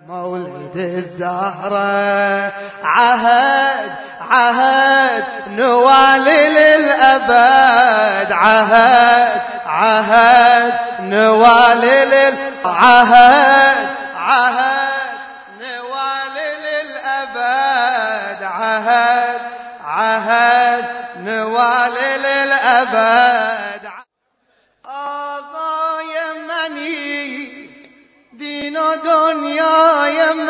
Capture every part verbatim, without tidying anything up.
مولد الزهرة عهد عهد نوالي للأبد عهد عهد نوالي للعهد عهد نوالي للأبد عهد عهد نوالي للأبد آقا يمني دين و دنیا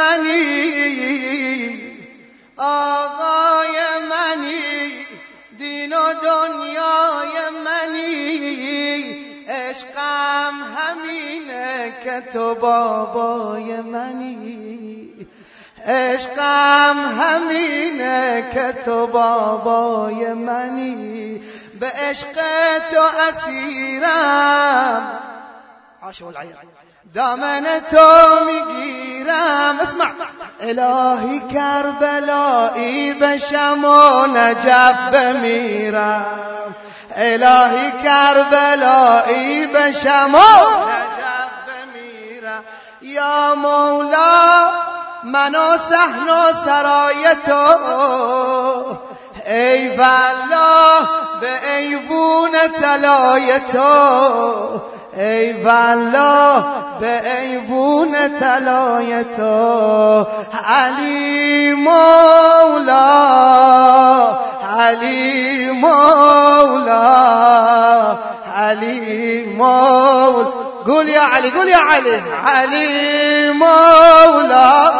یمنی آقا یمنی دین و دنیا یمنی عشقم همینه که تو بابای منی عشقم همینه که تو بابای منی به عشق تو اسیرم عاشق العیان دامن تو میگیرم اسمع الهی کربلایی بشم و نجف بمیرم الهی کربلایی بشم و نجف بمیرم یا مولا من و صحن و سرای تو ای والله به ایوون طلای تو ای والله به ایوون طلای تو علی مولا علی مولا علی مولا قول يا علي قول يا علي علي مولا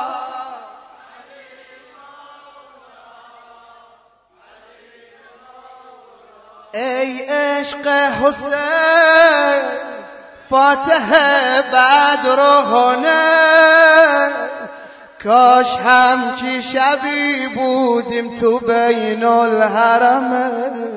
ای عشق حسین فاتح بدر و هنر کاش همچی شبی بودیم تو بین الحرم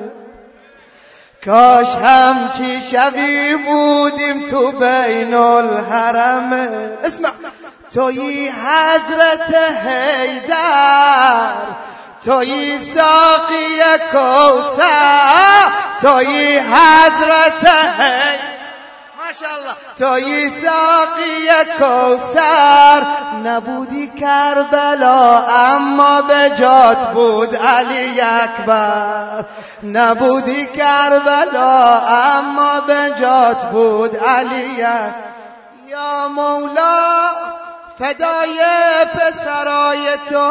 کاش همچی شبی بودیم تو بین الحرم اسمع تویی حضرت حیدر تویی ساقی کوثر تویی حضرت حیدر ماشاءالله تویی ساقی کوثر نبودی کربلا اما به جات بود علی اکبر نبودی کربلا اما به جات بود علی اکبر یا مولا فدای پسرای تو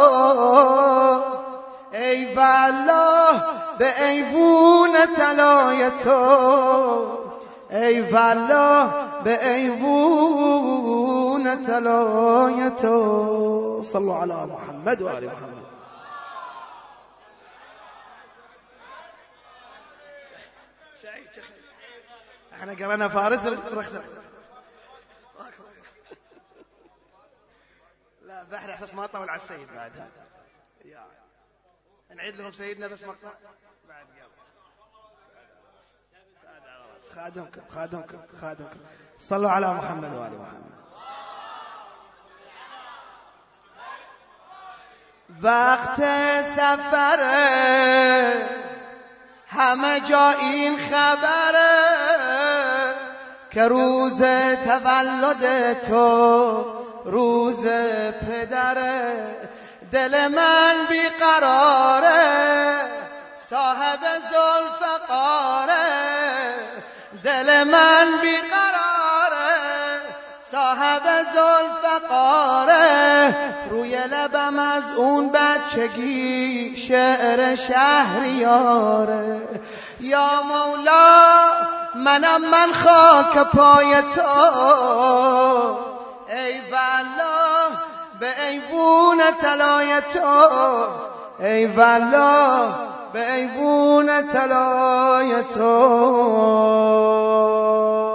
ای والله به ایوون طلای تو ای والله به ایوون طلای تو صلوا علی محمد و آل محمد احنا قرانا فارس لا بحر احساس ما طول على السيد بعد هذا نعيد لهم سيدنا بس مقطع بعد يلا خادمكم خادمكم خادمكم صلوا على محمد وآل محمد وقت سفره همه جا این خبره که روز تولد تو روز پدره دل من بیقراره صاحب ذوالفقاره دل من بیقراره صاحب ذوالفقاره روی لبم از اون بچگی شعر شهریاره یا مولا منم من خاک پای تو ای والله به ایوون طلای تو ای والله به ایوون طلای تو